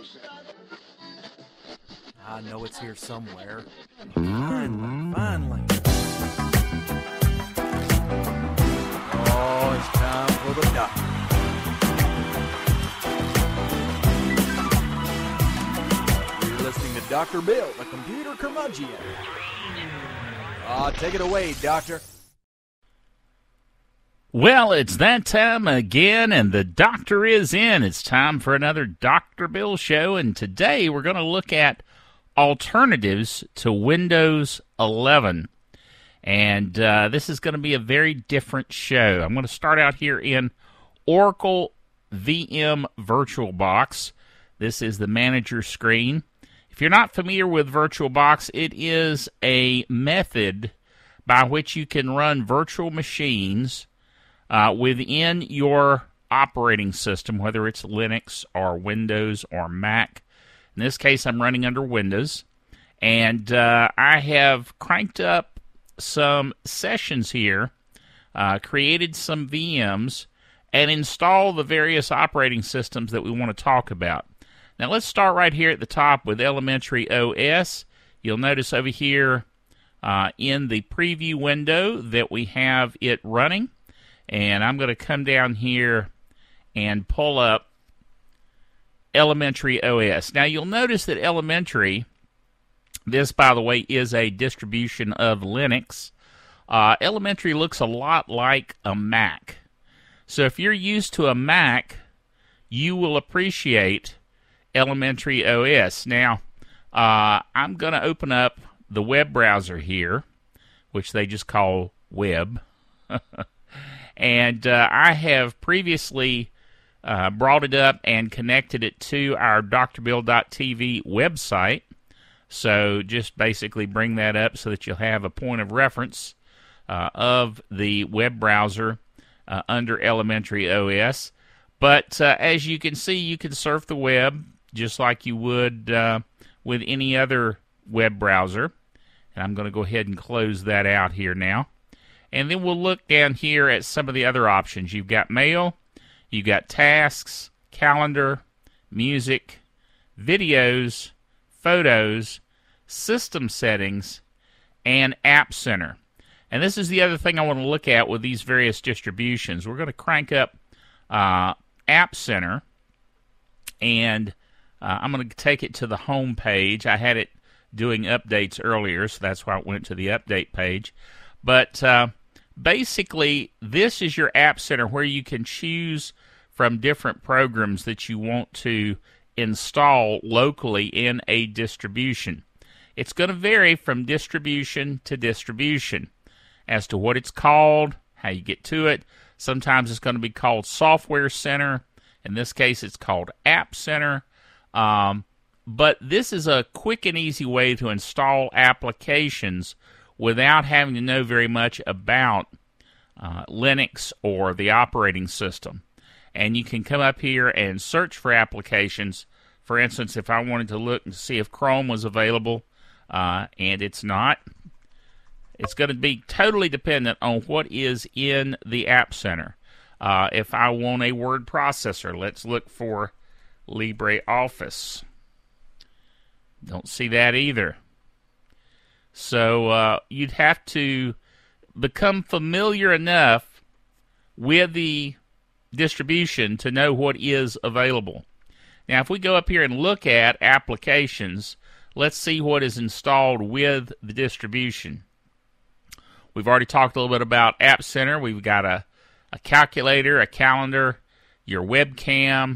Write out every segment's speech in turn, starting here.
I know it's here somewhere. Finally. Oh, it's time for the doctor. You're listening to Dr. Bill, the computer curmudgeon. Take it away, Doctor. Well, it's that time again, and the doctor is in. It's time for another Dr. Bill show, and today we're going to look at alternatives to Windows 11. And this is going to be a very different show. I'm going to start out here in Oracle VM VirtualBox. This is the manager screen. If you're not familiar with VirtualBox, it is a method by which you can run virtual machines within your operating system, whether it's Linux or Windows or Mac. In this case, I'm running under Windows, and I have cranked up some sessions here, created some VMs, and installed the various operating systems that we want to talk about. Now, let's start right here at the top with Elementary OS. You'll notice over here in the preview window that we have it running. And I'm going to come down here and pull up Elementary OS. Now, you'll notice that Elementary, this, by the way, is a distribution of Linux. Elementary looks a lot like a Mac. So if you're used to a Mac, you will appreciate Elementary OS. Now, I'm going to open up the web browser here, which they just call web. And I have previously brought it up and connected it to our drbill.tv website. So just basically bring that up so that you'll have a point of reference of the web browser under Elementary OS. But as you can see, you can surf the web just like you would with any other web browser. And I'm going to go ahead and close that out here now. And then we'll look down here at some of the other options. You've got Mail, you've got Tasks, Calendar, Music, Videos, Photos, System Settings, and App Center. And this is the other thing I want to look at with these various distributions. We're going to crank up App Center, and I'm going to take it to the home page. I had it doing updates earlier, so that's why I went to the update page. But basically, this is your App Center where you can choose from different programs that you want to install locally in a distribution. It's going to vary from distribution to distribution as to what it's called, how you get to it. Sometimes it's going to be called Software Center. In this case, it's called App Center. But this is a quick and easy way to install applications without having to know very much about Linux or the operating system. And you can come up here and search for applications. For instance, if I wanted to look and see if Chrome was available, and it's not, it's going to be totally dependent on what is in the App Center. If I want a word processor, let's look for LibreOffice. Don't see that either. So you'd have to become familiar enough with the distribution to know what is available. Now, if we go up here and look at applications, let's see what is installed with the distribution. We've already talked a little bit about App Center. We've got a calculator, a calendar, your webcam.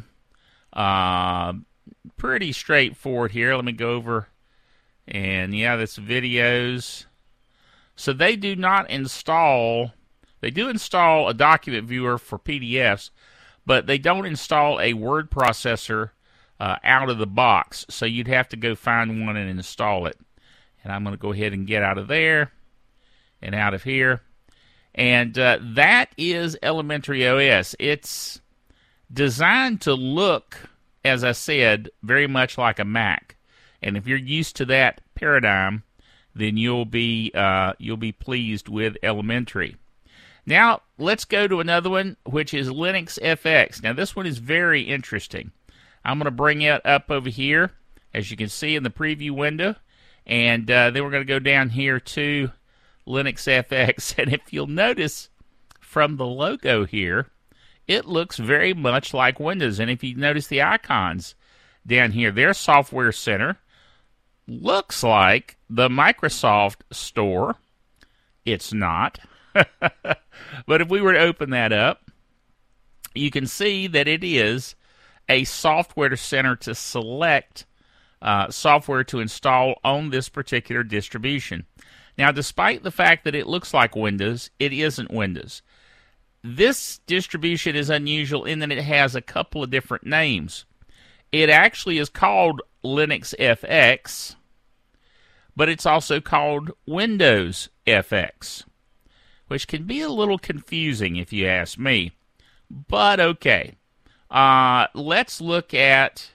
Pretty straightforward here. Let me go over. And yeah, that's videos. So they do not install, they do install a document viewer for PDFs, but they don't install a word processor out of the box. So you'd have to go find one and install it. And I'm going to go ahead and get out of there and out of here. And that is Elementary OS. It's designed to look, as I said, very much like a Mac. And if you're used to that paradigm, then you'll be pleased with Elementary. Now, let's go to another one, which is Linux FX. Now, this one is very interesting. I'm going to bring it up over here, as you can see in the preview window. And then we're going to go down here to Linux FX. And if you'll notice from the logo here, it looks very much like Windows. And if you notice the icons down here, their Software Center looks like the Microsoft Store. It's not. But if we were to open that up, you can see that it is a Software Center to select software to install on this particular distribution. Now, despite the fact that it looks like Windows, it isn't Windows. This distribution is unusual in that it has a couple of different names. It actually is called Linux FX, but it's also called Windows FX, which can be a little confusing if you ask me. But okay, let's look at...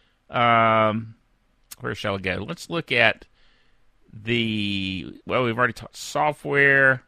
where shall I go? Let's look at we've already talked software.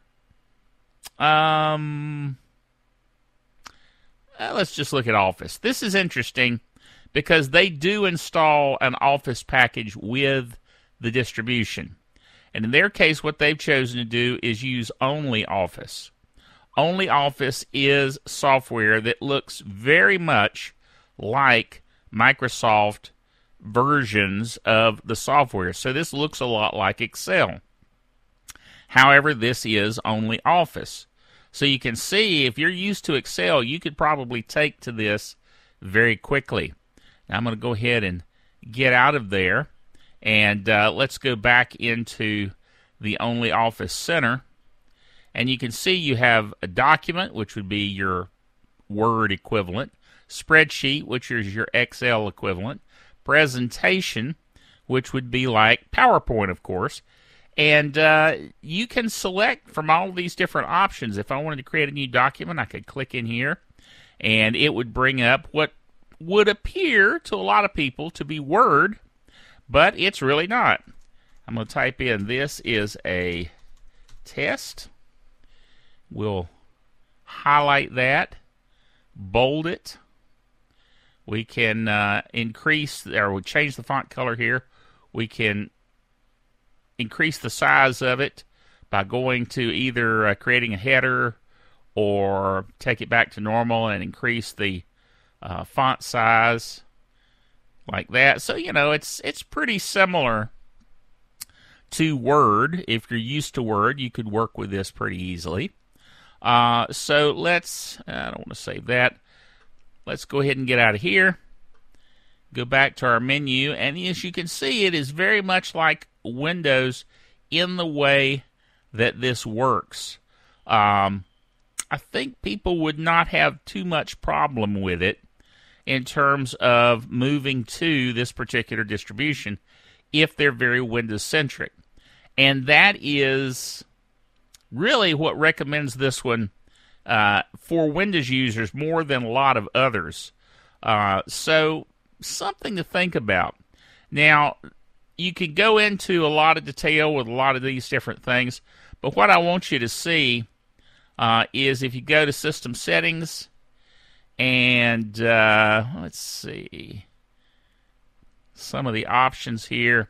Let's just look at Office. This is interesting because they do install an Office package with the distribution. And in their case, what they've chosen to do is use only Office. Only Office is software that looks very much like Microsoft versions of the software. So this looks a lot like Excel. However, this is only Office. So you can see if you're used to Excel, you could probably take to this very quickly. Now I'm going to go ahead and get out of there, and let's go back into the Only Office Center. And you can see you have a document, which would be your Word equivalent, spreadsheet, which is your Excel equivalent, presentation, which would be like PowerPoint, of course. And you can select from all these different options. If I wanted to create a new document, I could click in here, and it would bring up what would appear to a lot of people to be Word, but it's really not. I'm going to type in, this is a test. We'll highlight that, bold it. We can increase, or we'll change the font color here. We can increase the size of it by going to either creating a header or take it back to normal and increase the font size like that. So, you know, it's pretty similar to Word. If you're used to Word, you could work with this pretty easily. So let's, I don't want to save that. Let's go ahead and get out of here. Go back to our menu, and as you can see, it is very much like Windows in the way that this works. I think people would not have too much problem with it in terms of moving to this particular distribution if they're very Windows-centric. And that is really what recommends this one for Windows users more than a lot of others. So something to think about. Now, you can go into a lot of detail with a lot of these different things, but what I want you to see is if you go to System Settings and let's see some of the options here.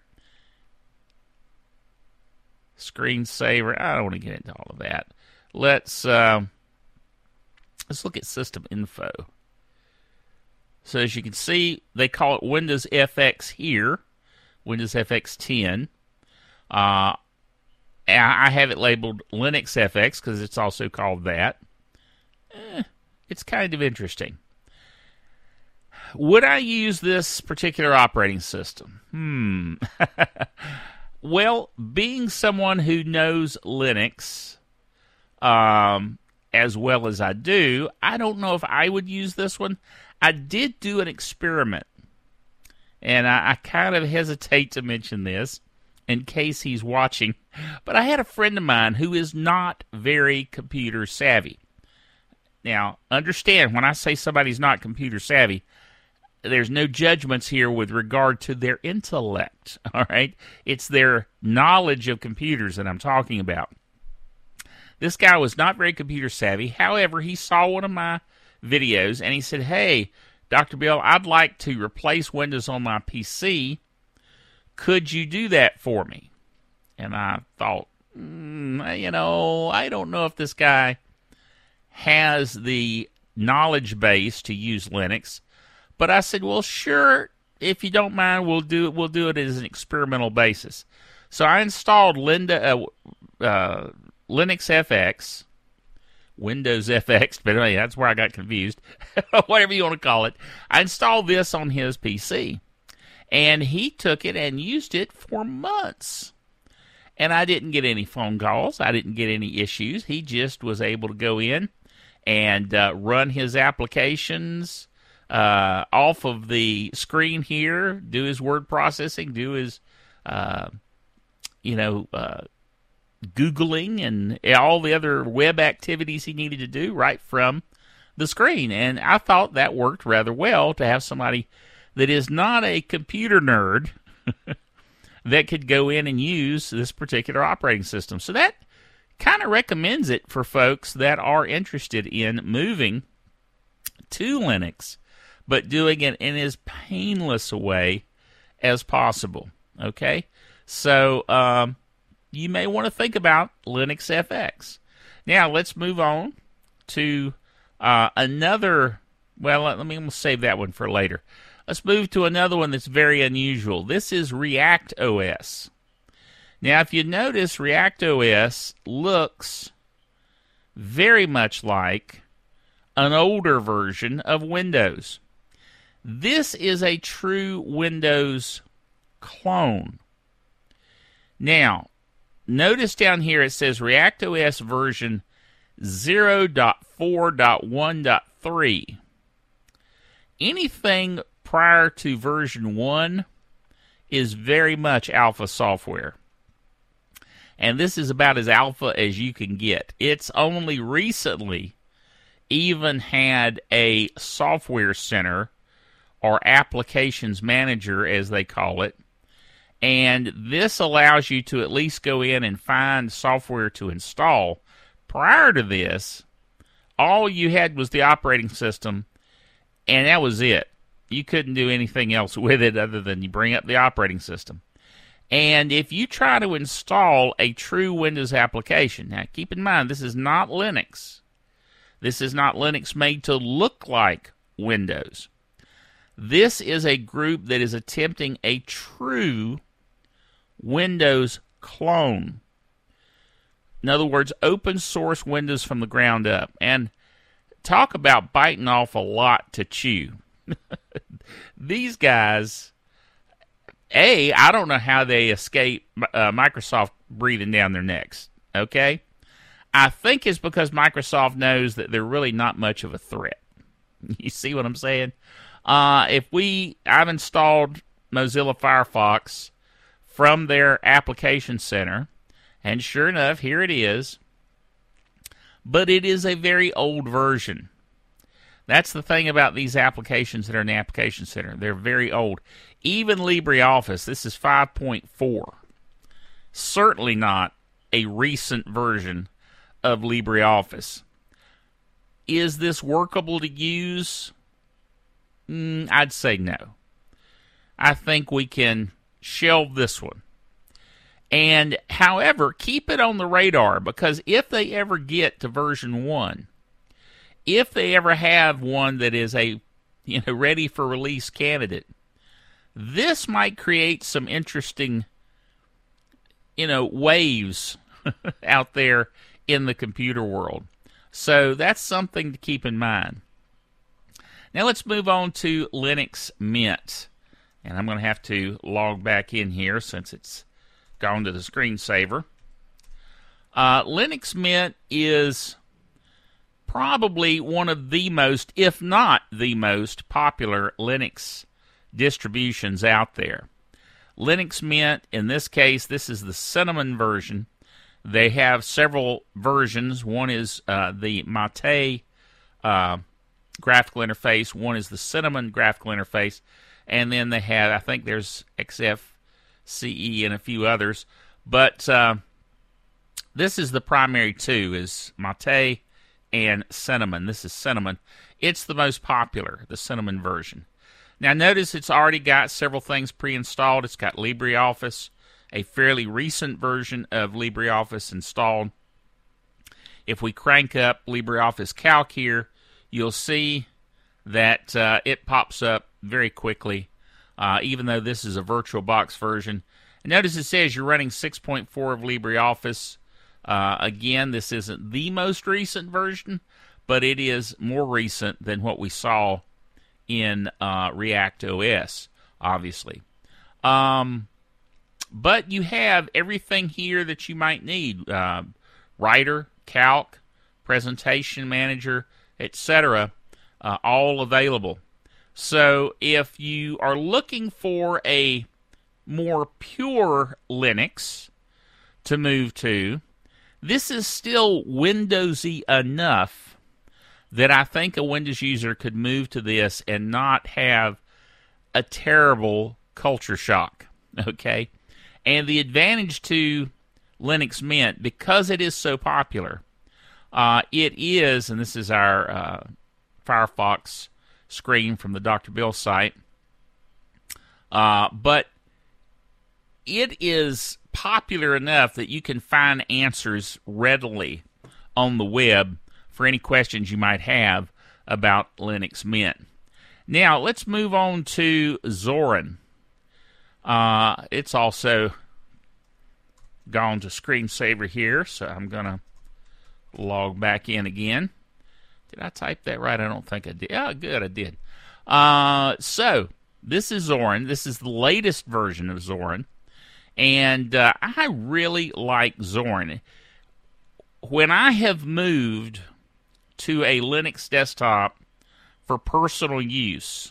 Screensaver. I don't want to get into all of that. Let's look at System Info. So as you can see, they call it Windows FX here, Windows FX 10. I have it labeled Linux FX because it's also called that. It's kind of interesting. Would I use this particular operating system? Well, being someone who knows Linux as well as I do, I don't know if I would use this one. I did do an experiment, and I kind of hesitate to mention this in case he's watching, but I had a friend of mine who is not very computer savvy. Now, understand, when I say somebody's not computer savvy, there's no judgments here with regard to their intellect, all right? It's their knowledge of computers that I'm talking about. This guy was not very computer savvy. However, he saw one of my videos, and he said, hey, Dr. Bill, I'd like to replace Windows on my PC. Could you do that for me? And I thought, I don't know if this guy has the knowledge base to use Linux. But I said, well, sure, if you don't mind, we'll do it as an experimental basis. So I installed Linux FX, Windows FX, but anyway, that's where I got confused. Whatever you want to call it. I installed this on his PC. And he took it and used it for months. And I didn't get any phone calls. I didn't get any issues. He just was able to go in and run his applications off of the screen here, do his word processing, do his, Googling and all the other web activities he needed to do right from the screen. And I thought that worked rather well to have somebody that is not a computer nerd that could go in and use this particular operating system. So that kind of recommends it for folks that are interested in moving to Linux, but doing it in as painless a way as possible. Okay? So you may want to think about Linux FX. Now, let's move on to another. Well, let me save that one for later. Let's move to another one that's very unusual. This is React OS. Now, if you notice, React OS looks very much like an older version of Windows. This is a true Windows clone. Now, notice down here it says React OS version 0.4.1.3. Anything prior to version 1 is very much alpha software. And this is about as alpha as you can get. It's only recently even had a software center or applications manager, as they call it. And this allows you to at least go in and find software to install. Prior to this, all you had was the operating system, and that was it. You couldn't do anything else with it other than you bring up the operating system. And if you try to install a true Windows application, now keep in mind, this is not Linux. This is not Linux made to look like Windows. This is a group that is attempting a true Windows clone. In other words, open source Windows from the ground up. And talk about biting off a lot to chew. These guys, I don't know how they escape Microsoft breathing down their necks, okay? I think it's because Microsoft knows that they're really not much of a threat. You see what I'm saying? I've installed Mozilla Firefox from their application center, and sure enough, here it is. But it is a very old version. That's the thing about these applications that are in the application center. They're very old. Even LibreOffice, this is 5.4. Certainly not a recent version of LibreOffice. Is this workable to use? I'd say no. I think we can shelve this one. And, however, keep it on the radar, because if they ever get to version 1, if they ever have one that is a ready for release candidate, this might create some interesting waves out there in the computer world. So that's something to keep in mind. Now let's move on to Linux Mint. And I'm going to have to log back in here since it's gone to the screensaver. Linux Mint is probably one of the most, if not the most, popular Linux distributions out there. Linux Mint, in this case, this is the Cinnamon version. They have several versions. One is the Mate graphical interface. One is the Cinnamon graphical interface. And then they have, I think there's XFCE and a few others. But this is the primary two, is Mate and Cinnamon. This is Cinnamon. it's the most popular, the Cinnamon version. Now notice it's already got several things pre-installed. It's got LibreOffice, a fairly recent version of LibreOffice installed. If we crank up LibreOffice Calc here, you'll see that it pops up very quickly, even though this is a VirtualBox version. And notice it says you're running 6.4 of LibreOffice. Again, this isn't the most recent version, but it is more recent than what we saw in React OS, obviously. But you have everything here that you might need. Writer, Calc, Presentation Manager, etc., all available. So if you are looking for a more pure Linux to move to, this is still Windowsy enough that I think a Windows user could move to this and not have a terrible culture shock, okay? And the advantage to Linux Mint, because it is so popular, it is, and this is our Firefox screen from the Dr. Bill site, but it is popular enough that you can find answers readily on the web for any questions you might have about Linux Mint. Now, let's move on to Zorin. It's also gone to screensaver here, so I'm going to log back in again. Did I type that right? I don't think I did. Oh, good, I did. So, this is Zorin. This is the latest version of Zorin. And I really like Zorin. When I have moved to a Linux desktop for personal use,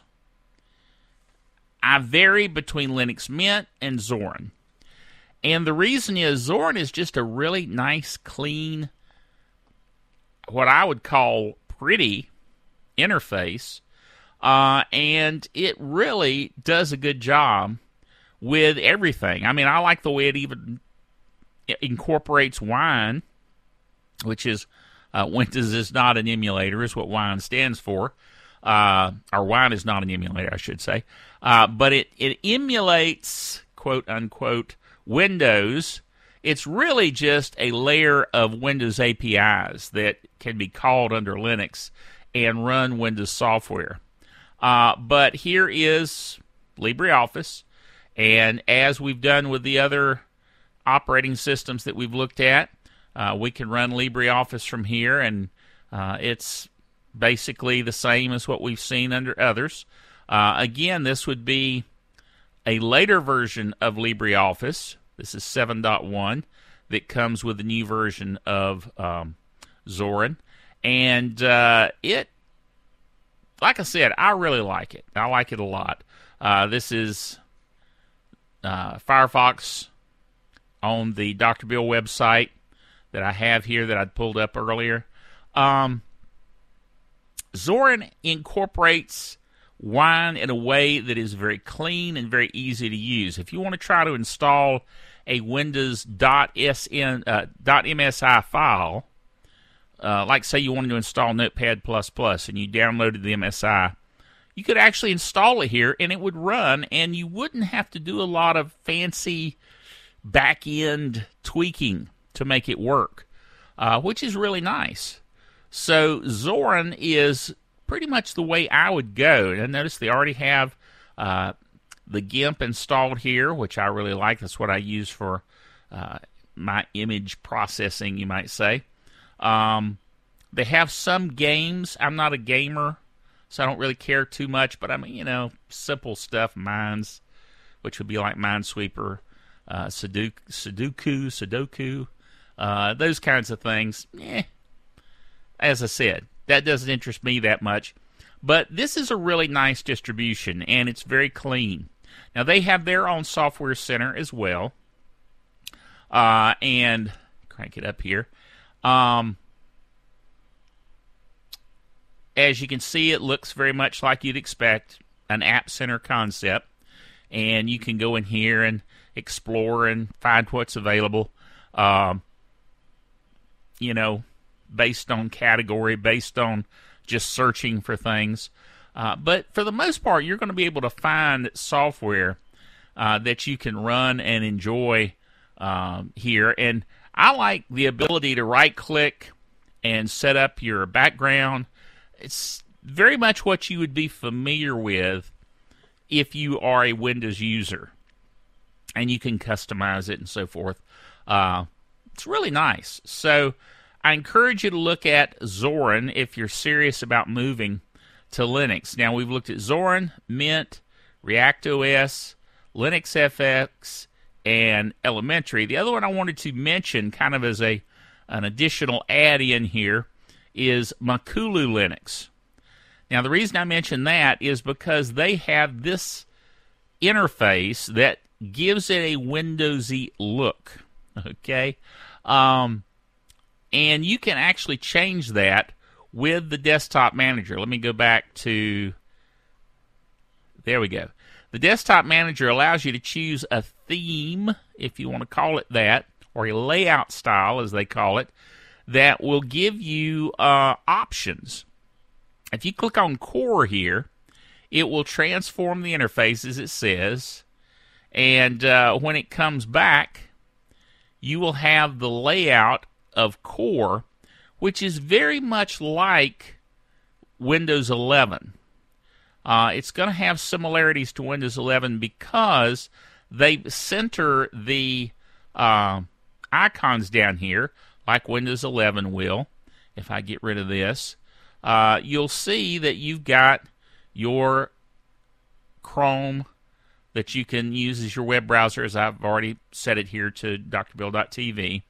I vary between Linux Mint and Zorin. And the reason is Zorin is just a really nice, clean, what I would call pretty interface. And it really does a good job with everything. I mean, I like the way it even incorporates Wine, which is Windows is not an emulator, is what Wine stands for. Or Wine is not an emulator, I should say. But it emulates, quote unquote, Windows. It's really just a layer of Windows APIs that can be called under Linux and run Windows software. But here is LibreOffice. And as we've done with the other operating systems that we've looked at, we can run LibreOffice from here, and it's basically the same as what we've seen under others. Again, this would be a later version of LibreOffice. This is 7.1 that comes with the new version of Zorin. And it, like I said, I really like it. I like it a lot. This is Firefox on the Dr. Bill website that I have here that I'd pulled up earlier. Zorin incorporates Wine in a way that is very clean and very easy to use. If you want to try to install a Windows .msi file, like say you wanted to install Notepad++ and you downloaded the MSI, you could actually install it here and it would run, and you wouldn't have to do a lot of fancy back-end tweaking to make it work, which is really nice. So Zorin is pretty much the way I would go. And notice they already have the GIMP installed here, which I really like. That's what I use for my image processing, you might say. They have some games. I'm not a gamer, so I don't really care too much. But I mean, simple stuff, Mines, which would be like Minesweeper, Sudoku, those kinds of things. As I said, that doesn't interest me that much. But this is a really nice distribution, and it's very clean. Now, they have their own software center as well. And crank it up here. As you can see, it looks very much like you'd expect, an app center concept. And you can go in here and explore and find what's available. Based on category, based on just searching for things. But for the most part, you're going to be able to find software that you can run and enjoy here. And I like the ability to right-click and set up your background. It's very much what you would be familiar with if you are a Windows user. And you can customize it and so forth. It's really nice. So I encourage you to look at Zorin if you're serious about moving to Linux. Now, we've looked at Zorin, Mint, ReactOS, LinuxFX, and Elementary. The other one I wanted to mention kind of as an additional add-in here is Makulu Linux. Now, the reason I mention that is because they have this interface that gives it a Windowsy look, okay? And you can actually change that with the Desktop Manager. Let me go back to, there we go. The Desktop Manager allows you to choose a theme, if you want to call it that, or a layout style, as they call it, that will give you options. If you click on Core here, it will transform the interface, as it says, and when it comes back, you will have the layout of Core, which is very much like Windows 11. It's going to have similarities to Windows 11 because they center the icons down here, like Windows 11 will. If I get rid of this, you'll see that you've got your Chrome that you can use as your web browser, as I've already set it here to drbill.tv.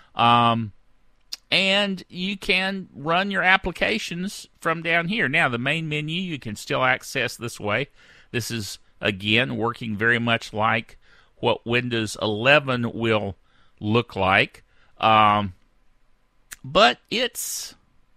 And you can run your applications from down here. Now, the main menu you can still access this way. This is, again, working very much like what Windows 11 will look like. But it's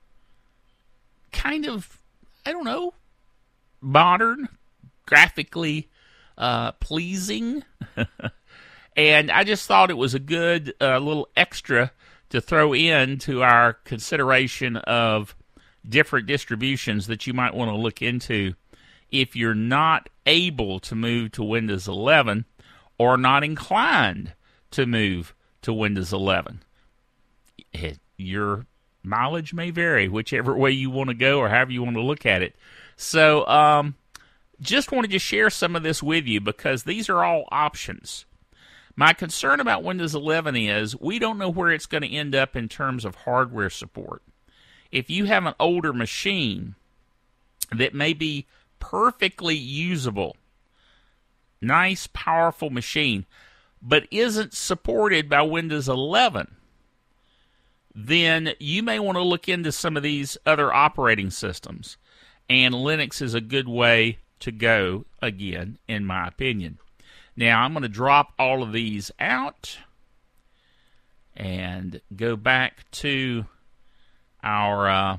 kind of, I don't know, modern, graphically pleasing. And I just thought it was a good little extra to throw into our consideration of different distributions that you might want to look into if you're not able to move to Windows 11 or not inclined to move to Windows 11. Your mileage may vary, whichever way you want to go or however you want to look at it. So just wanted to share some of this with you because these are all options. My concern about Windows 11 is we don't know where it's going to end up in terms of hardware support. If you have an older machine that may be perfectly usable, nice, powerful machine, but isn't supported by Windows 11, then you may want to look into some of these other operating systems. And Linux is a good way to go, again, in my opinion. Now, I'm going to drop all of these out and go back to our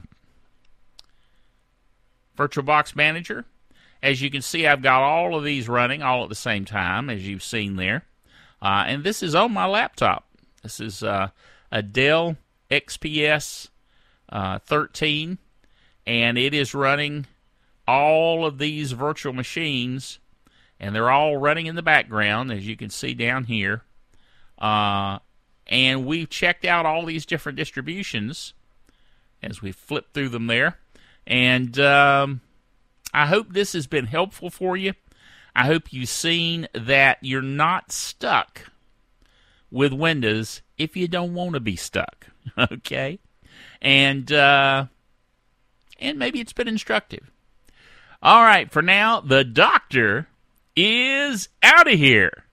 VirtualBox Manager. As you can see, I've got all of these running all at the same time, as you've seen there. And this is on my laptop. This is a Dell XPS 13, and it is running all of these virtual machines, and they're all running in the background, as you can see down here. And we've checked out all these different distributions as we flip through them there. And I hope this has been helpful for you. I hope you've seen that you're not stuck with Windows if you don't want to be stuck. Okay? And maybe it's been instructive. All right, for now, the doctor is out of here.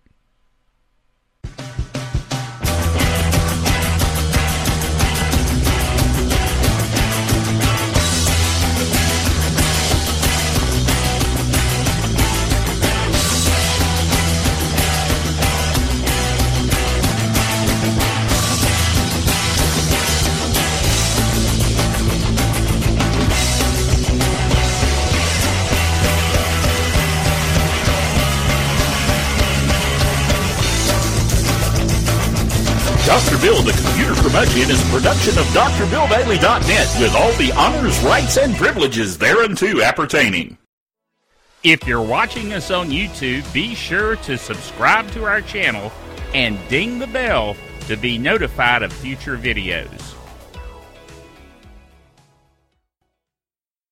Dr. Bill, the Computer Curmudgeon, is a production of DrBillBailey.net with all the honors, rights, and privileges thereunto appertaining. If you're watching us on YouTube, be sure to subscribe to our channel and ding the bell to be notified of future videos.